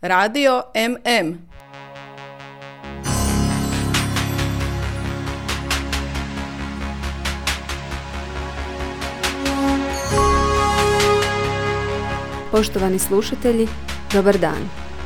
Radio MM. Poštovani slušatelji, dobar dan.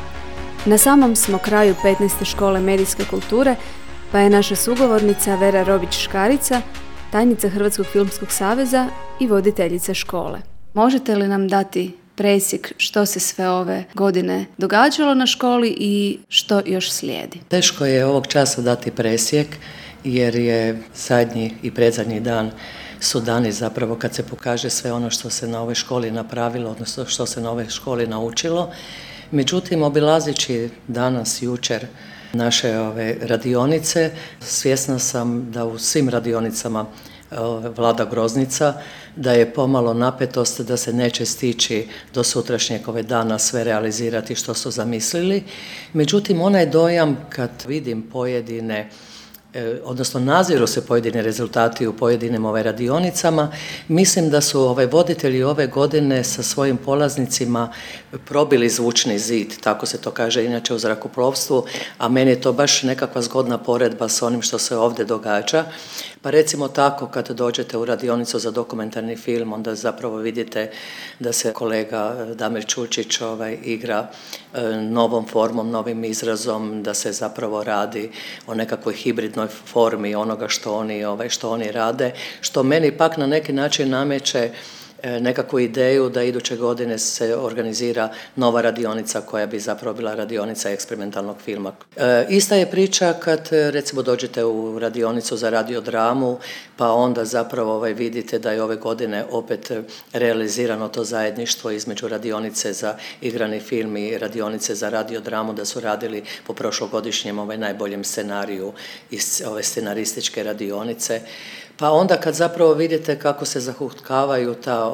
Na samom smo kraju 15. škole medijske kulture, pa je naša sugovornica Vera Robić-Škarica, tajnica Hrvatskog filmskog saveza i voditeljica škole. Možete li nam dati presjek što se sve ove godine događalo na školi i što još slijedi? Teško je ovog časa dati presjek jer je zadnji i predzadnji dan su dani zapravo kad se pokaže sve ono što se na ovoj školi napravilo, odnosno što se na ovoj školi naučilo. Međutim, obilazeći danas, jučer naše radionice, svjesna sam da u svim radionicama vlada groznica, da je pomalo napetost, da se neće stići do sutrašnjeg dana sve realizirati što su zamislili. Međutim, onaj dojam kad vidim pojedine, odnosno naziru se pojedini rezultati u pojedinim radionicama, mislim da su voditelji ove godine sa svojim polaznicima probili zvučni zid, tako se to kaže inače u zrakoplovstvu, a meni je to baš nekakva zgodna poredba s onim što se ovdje događa. Pa recimo tako, kad dođete u radionicu za dokumentarni film, onda zapravo vidite da se kolega Damir Čučić igra novom formom, novim izrazom, da se zapravo radi o nekakvoj hibridnoj formi onoga što oni rade, što meni pak na neki način nameće nekakvu ideju da iduće godine se organizira nova radionica koja bi zapravo bila radionica eksperimentalnog filma. Ista je priča kad recimo dođete u radionicu za radiodramu, pa onda zapravo vidite da je ove godine opet realizirano to zajedništvo između radionice za igrani film i radionice za radiodramu, da su radili po prošlogodišnjem najboljem scenariju iz ove scenarističke radionice. Pa onda kad zapravo vidite kako se zahutkavaju ta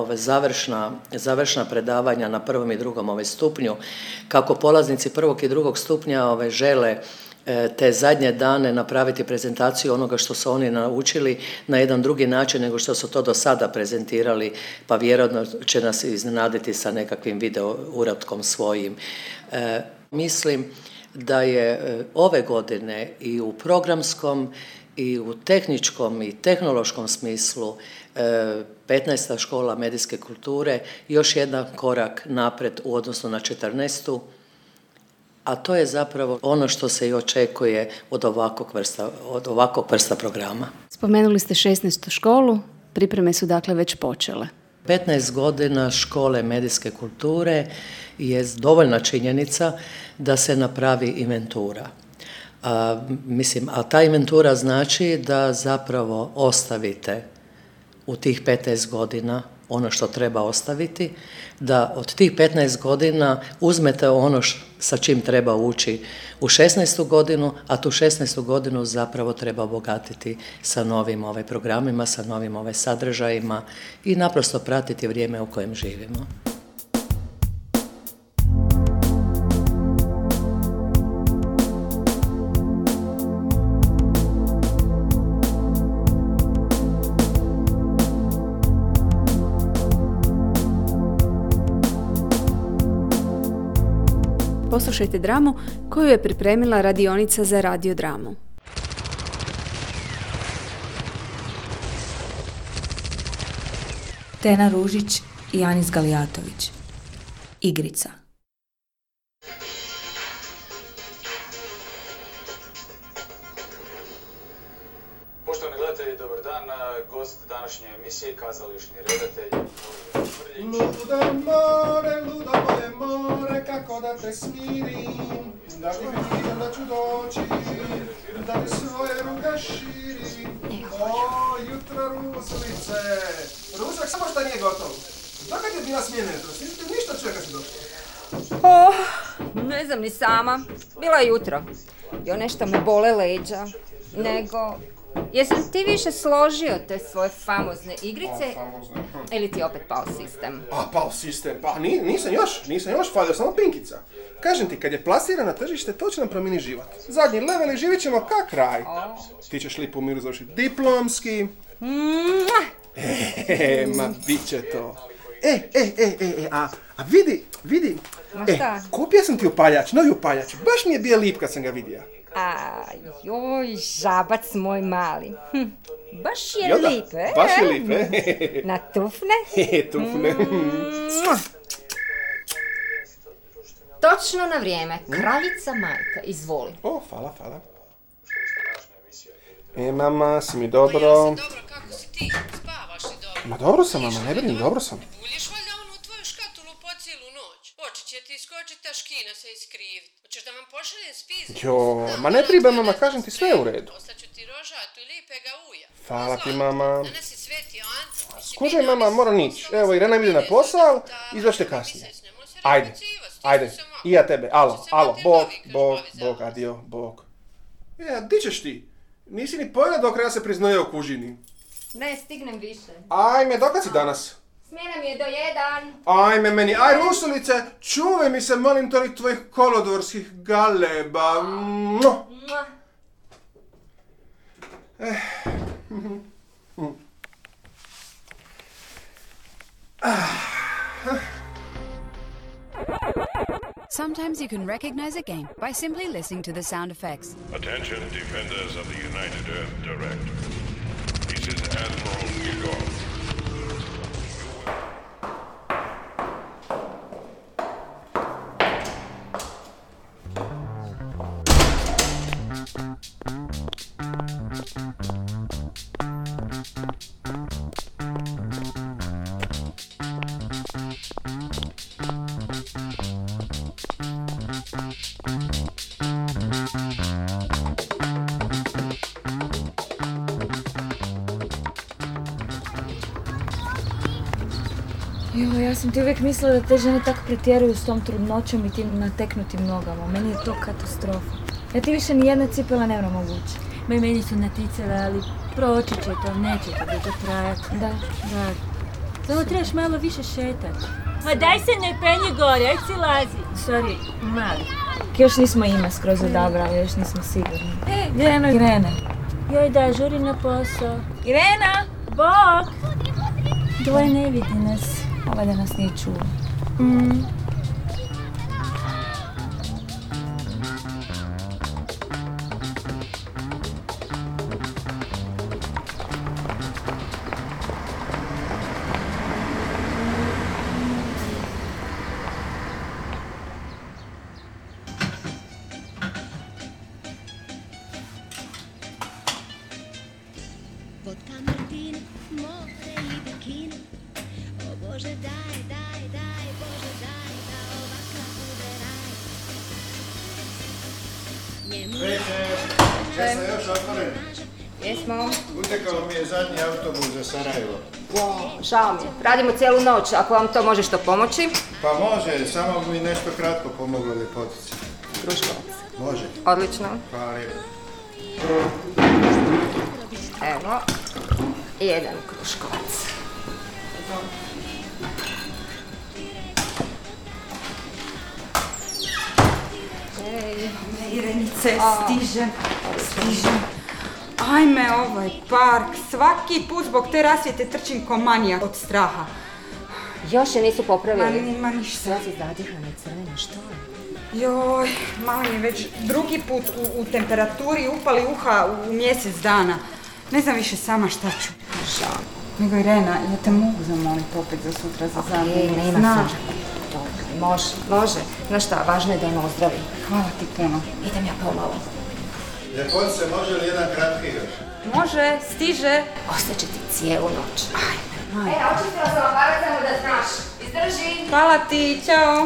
završna predavanja na prvom i drugom stupnju, kako polaznici prvog i drugog stupnja žele te zadnje dane napraviti prezentaciju onoga što su oni naučili na jedan drugi način nego što su to do sada prezentirali, pa vjerojatno će nas iznenaditi sa nekakvim video uratkom svojim. Mislim da je ove godine i u programskom i u tehničkom i tehnološkom smislu 15. škola medijske kulture još jedan korak napred u odnosu na 14. A to je zapravo ono što se i očekuje od ovakvog vrsta programa. Spomenuli ste 16. školu, pripreme su dakle već počele. 15 godina škole medijske kulture je dovoljna činjenica da se napravi inventura. A ta inventura znači da zapravo ostavite u tih 15 godina ono što treba ostaviti, da od tih 15 godina uzmete ono sa čim treba ući u 16. godinu, a tu 16. godinu zapravo treba obogatiti sa novim programima, sa novim sadržajima i naprosto pratiti vrijeme u kojem živimo. Poslušajte dramu koju je pripremila radionica za radiodramu. Tena Ružić i Anis Galijatović. Igrica. Poštovani gledatelji, dobar dan. Gost današnje emisije, kazališni redatelj Luda more, more, kako da te smirim, da ti vidim da ću doći, da ti svoje ruke širim. O, jutra Ruslice. Rusak, samo što nije gotov. Dokad je bila smjena jutro? Ništa čovjeka si došla. Ne znam ni sama. Bila je jutro. Jo, nešto me bole leđa. Nego, jesi li ti više složio te svoje famozne igrice ili ti opet pao sistem? Pao sistem? Pa nisam još falio, samo pinkica. Kažem ti, kad je plasirana na tržište, to će nam promijeni život. Zadnji level i živit ćemo kak kraj. Ti ćeš lipo u miru završiti diplomski. Ma bit će to. A vidi. Ma šta? Kupio sam ti upaljač, novi upaljač. Baš mi je bio lip kad sam ga vidio. Joj, žabac moj mali. Baš je Jel da? lip, Baš je lip, Na tufne? Tufne. Točno na vrijeme. Kraljica majka, izvoli. Hvala. Mama, si mi dobro? Pa ja sam dobro, kako si ti? Spavaš li dobro? Ma dobro sam, mama, ne brinim, dobro sam. Buljiš valjda onu tvoju škatulu po cijelu noć. Oči će ti iskočit, ta škina se iskrivit. Hoćeš da vam pošaljem spiznicu? Jo, ma ne treba, mama, kažem ti, sve je u redu. Ostaću ti rožatu i lipega uja. Hvala ti, mama. Danas je Sveti Ante. Skužaj, mama, moram ići. Evo, Irena mi ide na posao, izvašte kasnije. Ajde, i ja tebe, alo, bog, adio, bog. Di ćeš ti? Nisi ni pojela dok ja se priznojao kužini. Ne, stignem više. Ajme, dokad si danas? Smjena mi je do 1. Ajme meni, Rusulice, čuvaj mi se, molim tolik tvojih kolodvorskih galeba. Sometimes you can recognize a game by simply listening to the sound effects. Attention, defenders of the United Earth Director. This is Admiral Igor. Ja sam ti uvijek mislila da te žene tako pretjeruju s tom trudnoćom i tim nateknutim nogama. Meni je to katastrofa. Ja ti više ni jedna cipela ne moram obući. Meni su naticale, ali proći će to, neće to dugo trajati. Da. Samo trebaš malo više šetati. Ma daj se ne penji gore, aj si lazi. Sorry, mali. Još nismo ime skroz odabrali, još nismo sigurni. Irena. Joj da, žuri na posao. Irena! Bok! Dvoje ne vidi nas. Ovaj da nas nije čuo. Jesmo još otvoreni? Jesmo. Utekao mi je zadnji autobus za Sarajevo. Žao mi je. Radimo cijelu noć, ako vam to može što pomoći. Pa može, samo bi mi nešto kratko pomoglo ljepotice. Kruškovac. Može. Odlično. Hvala lijepo. Evo, jedan kruškovac. Irenice, stižem. Ajme, ovaj park. Svaki put zbog te rasvijete trčim ko manijak od straha. Još je nisu popravili. Ma ništa. Sve si zadihana i crvena, što je? Joj, mali je već drugi put u temperaturi upali uha u mjesec dana. Ne znam više sama šta ću. Žao. Nego Irena, ja te mogu zamoliti opet za sutra za zamjenu. Nema se. Može. Znaš šta, važno je da ono ozdravi. Hvala ti puno. Idem ja pomalo. Ljepotice, može li jedan kratki još? Može, stiže. Ostaće ti cijelu noć. Ajme. Očistila sam aparat samo da znaš. Izdrži. Hvala ti, čao.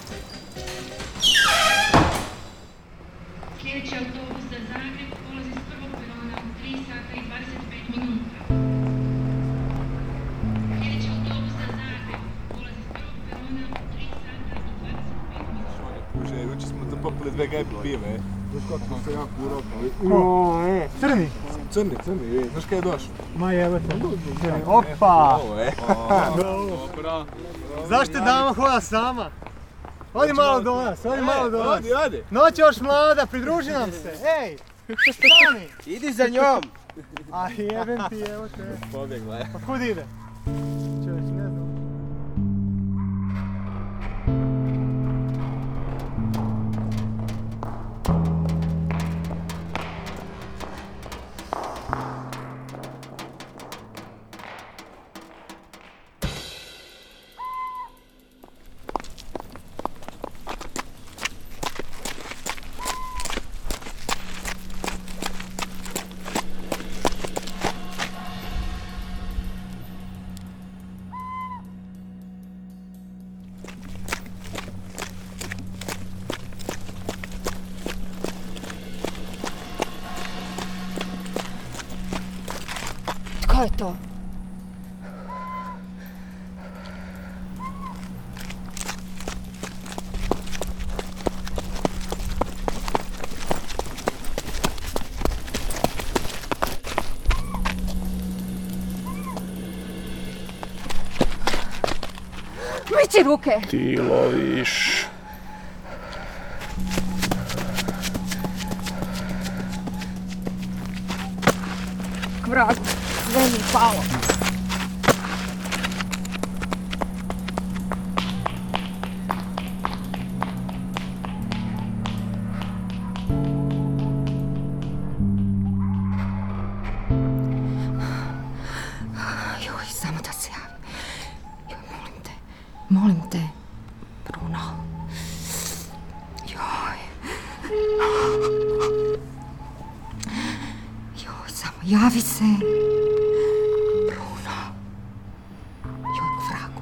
Sljedeći autobus za Zagreb polazi s prvog perona u 3 sata i 25 minuta. Sljedeći autobus za Zagreb polazi s prvog perona u 3 sata i 25 minuta. Kuže, juče smo to popili 2 gajbe pive. Znaš kako smo se jako urokali. Crni? Crni, znaš kada je došao? Ma jebate. Opa! Dobro. Zašto dama hoda sama? Odi malo do nas, Odi. Noć još mlada, pridruži nam se, ej! Stani! Idi za njom! A jebem ti, evo te. Pobjegla je. Pa kud ide? Čovječ, ne znam. Što je to? Miči ruke! Ti loviš. Kvrat, sve mi palo. Joj, samo da se javim. Joj, molim te, Bruno. Joj, samo javi se. Bruno. Joj, k vragu.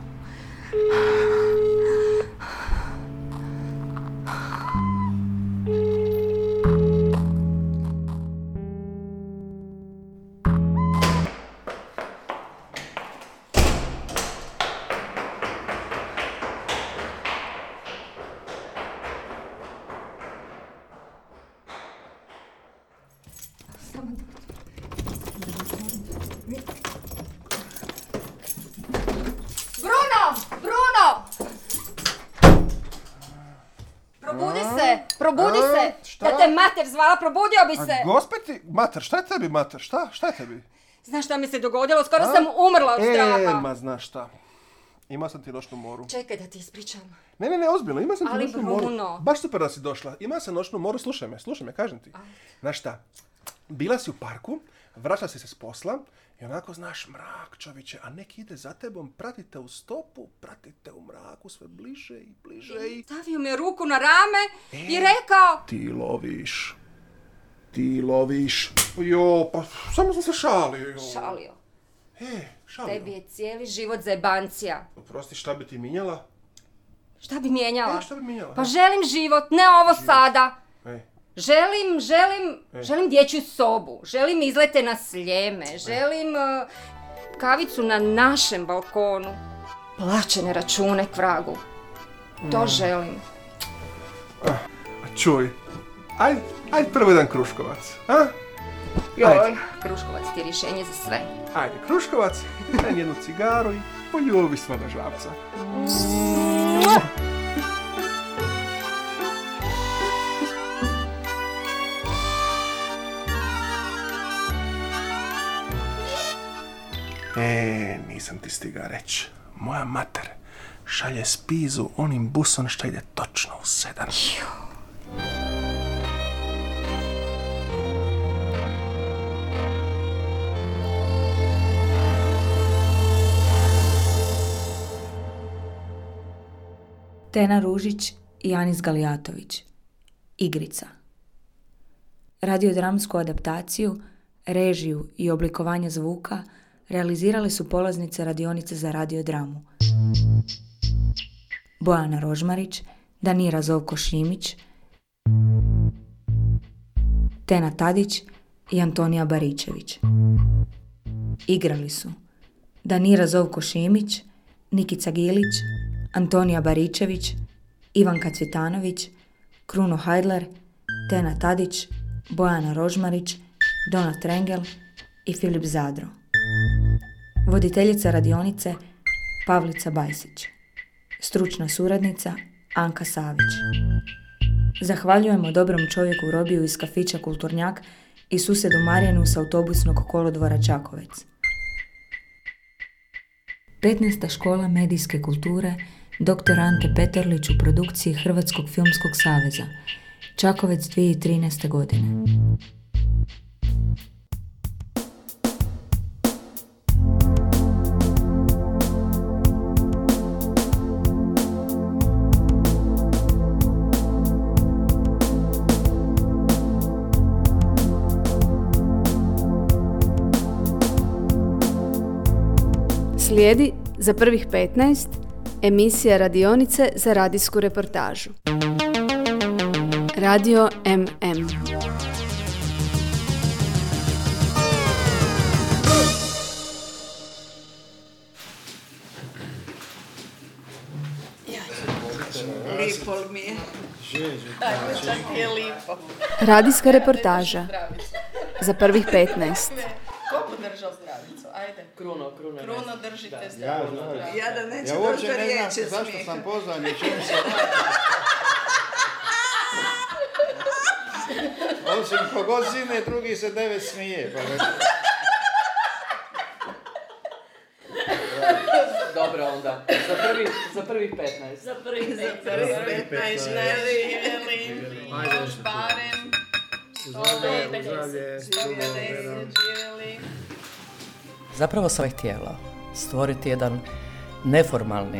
Probudi se! Šta? Da te mater zvala, probudio bi se! A gospeti, mater, šta je tebi mater? Šta je tebi? Znaš šta mi se dogodilo? Skoro sam umrla od straha. Ma znaš šta. Imao sam ti noćnu moru. Čekaj da ti ispričam. Ne, ozbiljno, imao sam ti noćnu moru. Bruno. Baš super da si došla. Imao sam noćnu moru, slušaj me, kažem ti. Znaš šta, bila si u parku, vraćala si se s posla i onako znaš mrak, čovječe, a neki ide za tebom, pratite u stopu, pratite u mraku sve bliže i bliže i... Stavio mi ruku na rame i rekao... Ti loviš. Jo, pa samo sam se šalio. Šalio? Šalio. Tebi je cijeli život zebancija. Oprosti, šta bi ti mijenjala? Šta bi mijenjala? Šta bi mijenjala? Pa želim život, ne ovo sada. Želim dječju sobu, želim izlete na Sljeme, želim kavicu na našem balkonu, plaćene račune k vragu. To želim. Čuj, ajde prvo jedan kruškovac, a? Joj, kruškovac ti je rješenje za sve. Ajde, kruškovac, daj jednu cigaru i poljubi svoga žabca. Nisam ti stiga reći. Moja mater šalje spizu onim busom što ide točno u 7. Tena Ružić i Anis Galijatović. Igrica. Radiodramsku adaptaciju, režiju i oblikovanje zvuka realizirale su polaznice radionice za radiodramu. Bojana Rožmarić, Danira Zovko-Šimić, Tena Tadić i Antonija Baričević. Igrali su Danira Zovko-Šimić, Nikica Gilić, Antonija Baričević, Ivanka Cvitanović, Kruno Hajdler, Tena Tadić, Bojana Rožmarić, Donat Rengel i Filip Zadro. Voditeljica radionice Pavlica Bajsić. Stručna suradnica Anka Savić. Zahvaljujemo dobrom čovjeku Robiju iz kafića Kulturnjak i susjedu Marijanu s autobusnog kolodvora Čakovec. 15. škola medijske kulture dr. Ante Peterlić u produkciji Hrvatskog filmskog saveza. Čakovec 2013. godine. Slijedi za prvih 15 emisija radionice za radijsku reportažu. Radio MM. Radijska reportaža za prvih 15. Ko podržao zdravicu? Ajde. Kruno. Kruno, držite zdravicu. Ja da neću doći do riječi smijeha. Zašto sam pozvan i čemu se osim kogod zine, drugi se 9 smije. Dobro onda, za prvih 15. Za prvih 15, živjeli, još barem. Zdravlje, živjeli. Zapravo sam htjela stvoriti jedan neformalni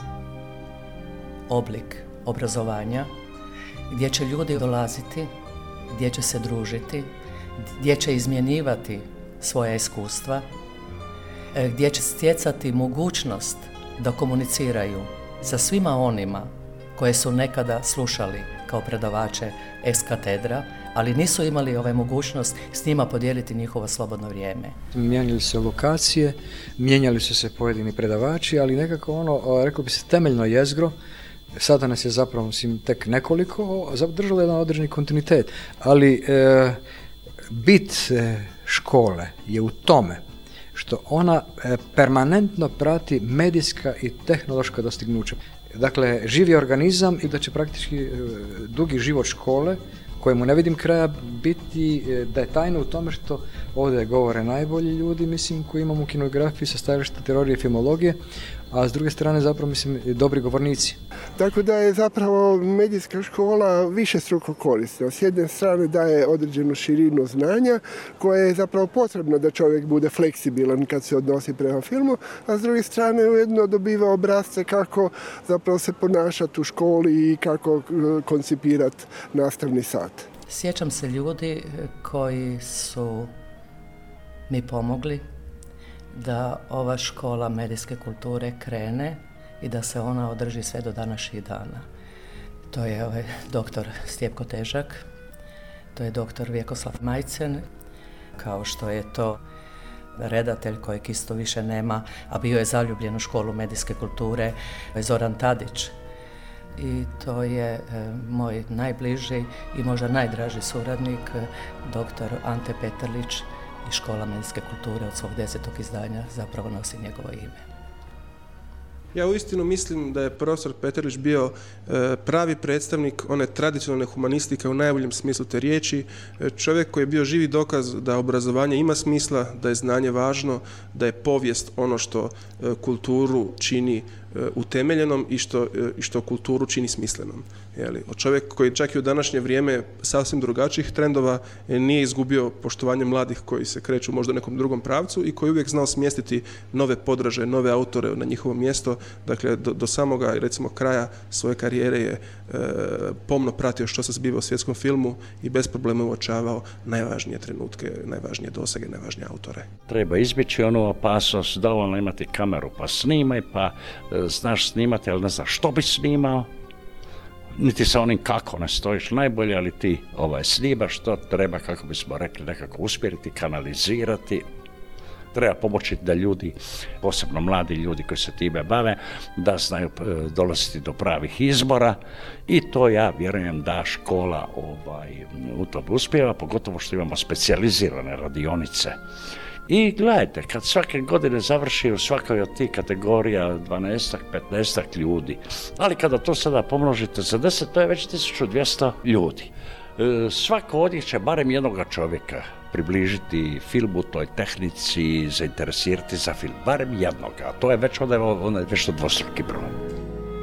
oblik obrazovanja gdje će ljudi dolaziti, gdje će se družiti, gdje će izmjenjivati svoja iskustva, gdje će stjecati mogućnost da komuniciraju sa svima onima koje su nekada slušali kao predavače ex katedra, ali nisu imali mogućnost s njima podijeliti njihovo slobodno vrijeme. Mijenjali se lokacije, mijenjali su se pojedini predavači, ali nekako rekao bi se, temeljno jezgro, sada nas je zapravo tek nekoliko, zadržalo jedan određeni kontinuitet, ali bit škole je u tome što ona permanentno prati medijska i tehnološka dostignuća. Dakle, živi organizam i da će praktički dugi život škole, kojemu ne vidim kraja, biti da je tajno u tome što ovdje govore najbolji ljudi, mislim, koji imamo u kinografiji sa stajališta teorije i filmologije, a s druge strane zapravo, mislim, dobri govornici. Tako da je zapravo medijska škola višestruko korisna. S jedne strane daje određenu širinu znanja koja je zapravo potrebna da čovjek bude fleksibilan kad se odnosi prema filmu, a s druge strane ujedno dobiva obrasce kako zapravo se ponašati u školi i kako koncipirati nastavni sat. Sjećam se ljudi koji su mi pomogli da ova škola medijske kulture krene i da se ona održi sve do današnjih dana. To je doktor Stjepko Težak, to je doktor Vjekoslav Majcen, kao što je to redatelj kojeg isto više nema, a bio je zaljubljen u školu medijske kulture, Zoran Tadić. I to je moj najbliži i možda najdraži suradnik, doktor Ante Petrlić, i škola medijske kulture od svog 10. izdanja zapravo nosi njegovo ime. Ja uistinu mislim da je profesor Petrlić bio pravi predstavnik one tradicionalne humanistike u najboljem smislu te riječi, čovjek koji je bio živi dokaz da obrazovanje ima smisla, da je znanje važno, da je povijest ono što kulturu čini utemeljenom i što kulturu čini smislenom. Čovjek koji čak i u današnje vrijeme sasvim drugačijih trendova nije izgubio poštovanje mladih koji se kreću možda u nekom drugom pravcu i koji uvijek znao smjestiti nove podraže, nove autore na njihovo mjesto. Dakle, do samoga, recimo, kraja svoje karijere je pomno pratio što se zbiva u svjetskom filmu i bez problema uočavao najvažnije trenutke, najvažnije dosege, najvažnije autore. Treba izbjeći onu opasnost, dovoljno imati kameru pa snimaj, pa znaš snimati, ali ne znaš što bi snimao, niti sa onim kako ne stojiš najbolje, ali ti snimaš što treba, kako bismo rekli, nekako usmjeriti, kanalizirati. Treba pomoći da ljudi, posebno mladi ljudi koji se time bave, da znaju dolaziti do pravih izbora i to ja vjerujem da škola u tom uspijeva, pogotovo što imamo specijalizirane radionice. I gledajte, kad svake godine završi u svakoj od tih kategorija 12-15 ljudi, ali kada to sada pomnožite za 10, to je već 1200 ljudi. Svako od njih će barem jednoga čovjeka približiti filmu, toj tehnici, zainteresirati za film, barem jednoga, a to je već onda je već dvostruki broj.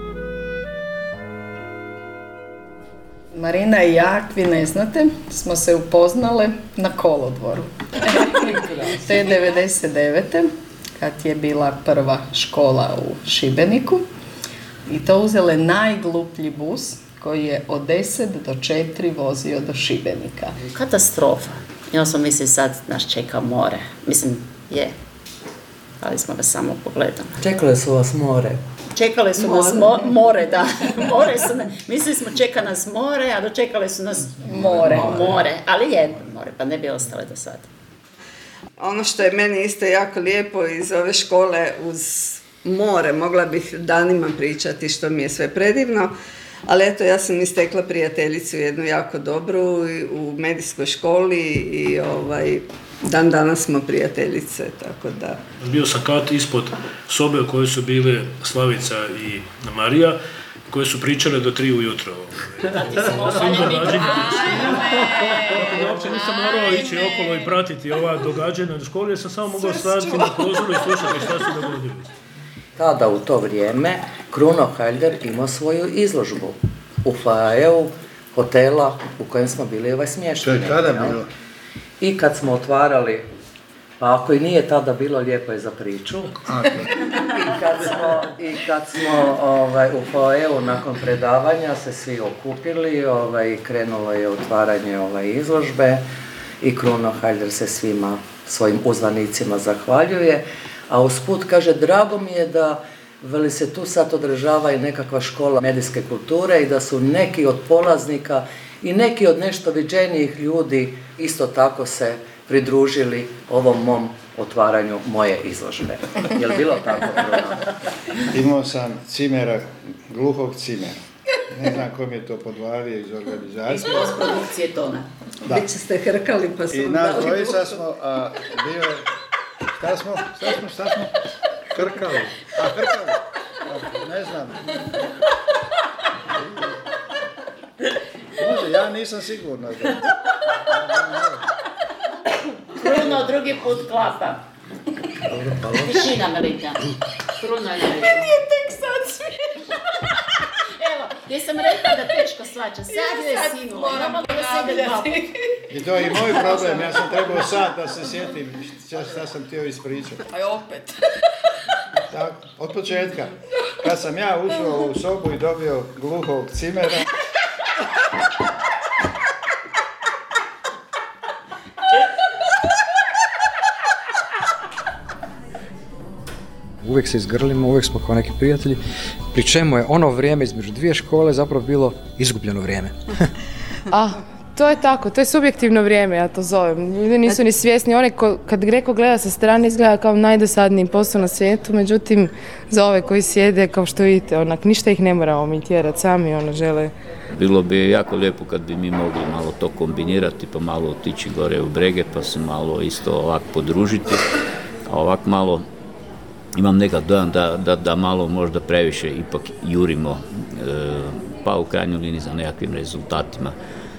Marina i ja, vi ne znate, smo se upoznale na kolodvoru. Te 99. kad je bila prva škola u Šibeniku i to uzele najgluplji bus koji je od 10 do 4 vozio do Šibenika. Katastrofa. Ja sam mislila sad nas čeka more. Mislim, je. Ali smo vas samo pogledali. Čekale su vas more. Čekale su nas more, da. Mislili smo čeka nas more, a dočekale su nas more. Ali jedno more, pa ne bi ostale do sada. Ono što je meni isto jako lijepo iz ove škole uz more, mogla bih danima pričati što mi je sve predivno, Ali eto, ja sam istekla prijateljicu jednu jako dobru u medijskoj školi i dan danas smo prijateljice, tako da... Bio sam kat ispod sobe u kojoj su bile Slavica i Marija, koje su pričale do 3 ujutro. Ja uopće nisam morao ići okolo i pratiti ova događanja u školi, jer sam samo mogao staviti na prozoru i slušati šta se dogodilo. Tada u to vrijeme Kruno Hajder imao svoju izložbu u foajeu hotela u kojem smo bili smješteni. To je tada bilo? I kad smo otvarali, pa ako i nije tada bilo, lijepo je za priču. I kad smo u foajeu nakon predavanja se svi okupili, krenulo je otvaranje izložbe i Kruno Hajder se svima svojim uzvanicima zahvaljuje. A usput kaže, drago mi je da veli se tu sad održava i nekakva škola medijske kulture i da su neki od polaznika i neki od nešto viđenijih ljudi isto tako se pridružili ovom mom otvaranju moje izložbe. Je li bilo tako? Imao sam cimera, gluhog cimera. Ne znam kom je to podvalio iz organizacije. Iz postprodukcije Tona. Već ste hrkali pa su... I nas dvojica smo bio... Šta smo? Hrkali. Hrkali. Ne znam. Može, ja nisam sigurno. Kruno drugi put klapa. Tišina velika. Kruno je velika. Nije tek sad smiješno. Evo, gdje sam rekla da teško svača. Sad je sinula. Imamo da se ide malo. I to je i moj problem. Ja sam trebao sad da se sjetim šta sam htio ispričati. A opet. Tako, od početka. Kad sam ja ušao u sobu i dobio gluhog cimera, uvijek se izgrlimo, uvijek smo kao neki prijatelji, pri čemu je ono vrijeme između dvije škole zapravo bilo izgubljeno vrijeme. To je tako, to je subjektivno vrijeme, ja to zovem. Ljudi nisu ni svjesni, onaj kad neko gleda sa strane izgleda kao najdosadniji posao na svijetu, međutim za ove koji sjede, kao što vidite, ništa ih ne moramo mi tjerati, sami žele. Bilo bi jako lijepo kad bi mi mogli malo to kombinirati, pa malo otići gore u Brege, pa se malo isto ovako podružiti, a ovako malo imam nekad dojam da malo možda previše ipak jurimo, pa u krajnjoj liniji za nekakvim rezultatima.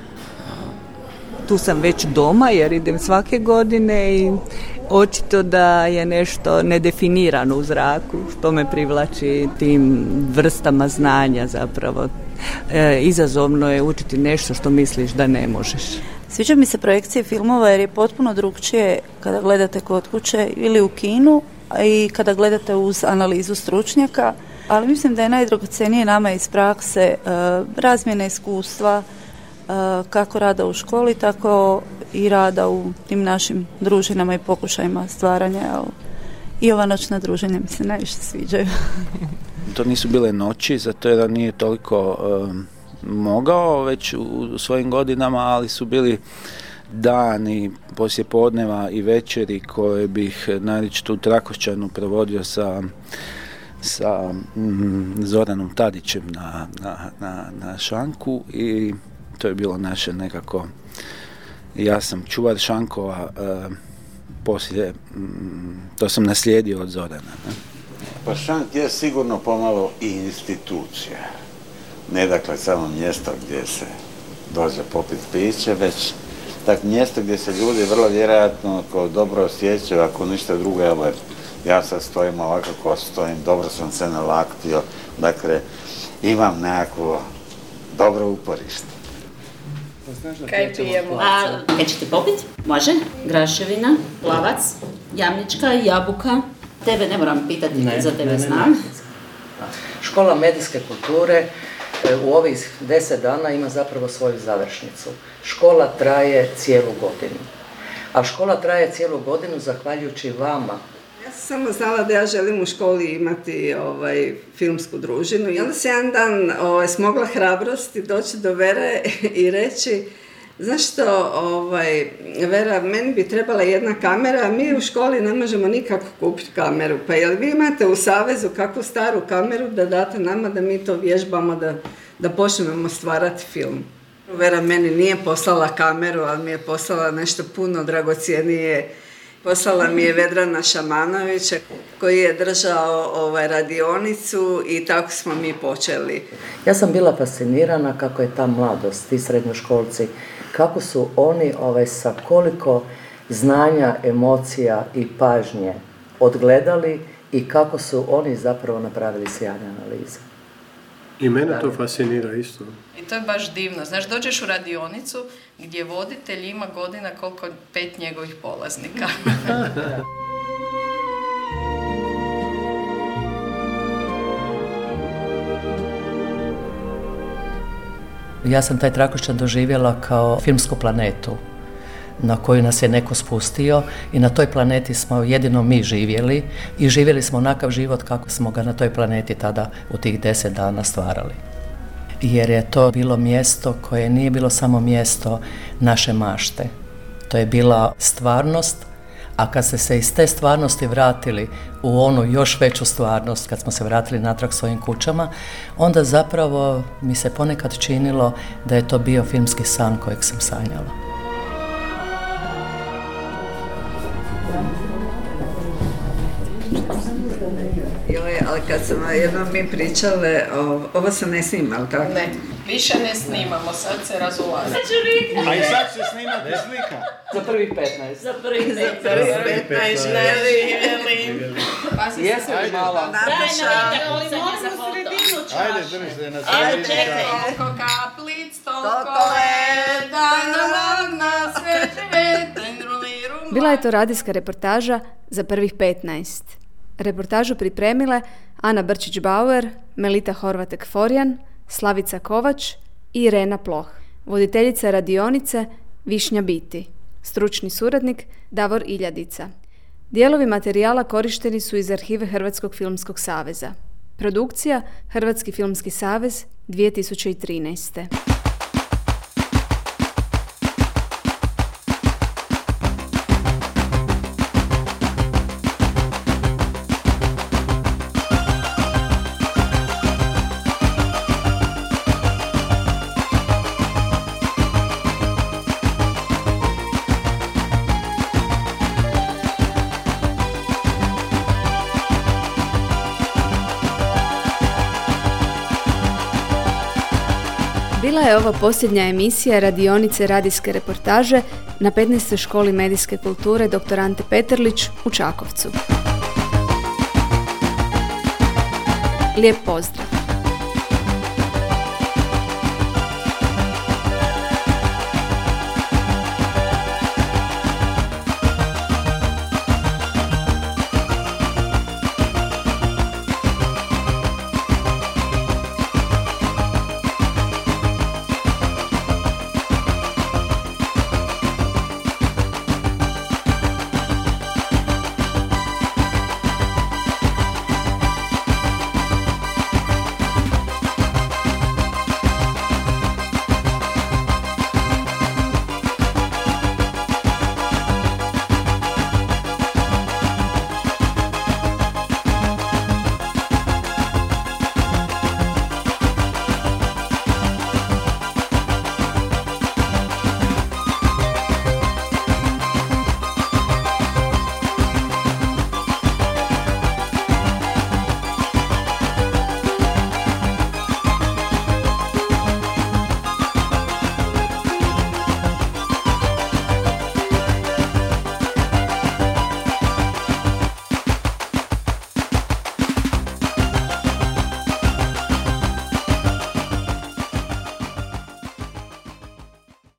Tu sam već doma jer idem svake godine i očito da je nešto nedefinirano u zraku, što me privlači tim vrstama znanja zapravo. Izazovno je učiti nešto što misliš da ne možeš. Sviđa mi se projekcije filmova jer je potpuno drukčije kada gledate kod kuće ili u kinu i kada gledate uz analizu stručnjaka, ali mislim da je najdragocenije nama iz prakse razmjena iskustva, kako rada u školi, tako i rada u tim našim družinama i pokušajima stvaranja. I ova noćna druženja mi se najviše sviđaju. To nisu bile noći, zato je da nije toliko mogao već u svojim godinama, ali su bili dani, poslijepodneva i večeri koje bih naročito u Trakošćanu provodio sa Zoranom Tadićem na šanku i to je bilo naše nekako, ja sam čuvar šankova, poslije, to sam naslijedio od Zorana. Ne? Pa šank je sigurno pomalo i institucija. Ne dakle samo mjesto gdje se dođe popit piće, već tak mjesto gdje se ljudi vrlo vjerojatno ako dobro osjećaju, ako ništa drugo, evo ja sad stojim ovako kako stojim, dobro sam se nalaktio, dakle imam nekako dobro uporište. Kaj pijemo? Kaj ćete popiti? Može? Graševina, plavac, jamnička, jabuka. Tebe ne moram pitati, za tebe znam. Škola medijske kulture u ovih 10 dana ima zapravo svoju završnicu. Škola traje cijelu godinu. A škola traje cijelu godinu zahvaljujući vama. Ja sam samo znala da ja želim u školi imati filmsku družinu. I onda se jedan dan smogla hrabrosti doći do Vere i reći: znaš što, Vera, meni bi trebala jedna kamera, a mi u školi ne možemo nikako kupiti kameru. Pa jel vi imate u savezu kakvu staru kameru da date nama da mi to vježbamo, da počnemo stvarati film. Vera meni nije poslala kameru, ali mi je poslala nešto puno dragocjenije. Poslala mi je Vedrana Šamanovića koji je držao radionicu i tako smo mi počeli. Ja sam bila fascinirana kako je ta mladost, ti srednjoškolci, kako su oni sa koliko znanja, emocija i pažnje odgledali i kako su oni zapravo napravili sjajne analize. I mene to fascinira isto. I to je baš divno. Znaš, dođeš u radionicu gdje voditelj ima godina koliko 5 njegovih polaznika. Ja sam taj Trakošćan doživjela kao filmsku planetu na koju nas je neko spustio i na toj planeti smo jedino mi živjeli i živjeli smo onakav život kako smo ga na toj planeti tada u tih 10 dana stvarali. Jer je to bilo mjesto koje nije bilo samo mjesto naše mašte. To je bila stvarnost, a kad ste se iz te stvarnosti vratili u onu još veću stvarnost, kad smo se vratili natrag svojim kućama, onda zapravo mi se ponekad činilo da je to bio filmski san kojeg sam sanjala. Ali kad sam jednom mi pričale, ovo se ne snima, ali tako? Ne, više ne snimamo, sad se razulazi. A i sad se snimate slika? Za prvih 15. Za prvih 15, ne živjeli. Jesi li malo? Nataša, ali moramo sredinu čašu. Ajde, držite na sredinu. Ajde, čekaj. Toliko kaplic, toliko leda, na sve žive. Bila je to radijska reportaža za prvih 15. Reportažu pripremile Ana Brčić-Bauer, Melita Horvatek-Forjan, Slavica Kovač i Irena Ploh. Voditeljica radionice Višnja Biti. Stručni suradnik Davor Iljadica. Dijelovi materijala korišteni su iz arhive Hrvatskog filmskog saveza. Produkcija Hrvatski filmski savez 2013. Bila je ovo posljednja emisija radionice radijske reportaže na 15. školi medijske kulture dr. Ante Peterlić u Čakovcu. Lijep pozdrav!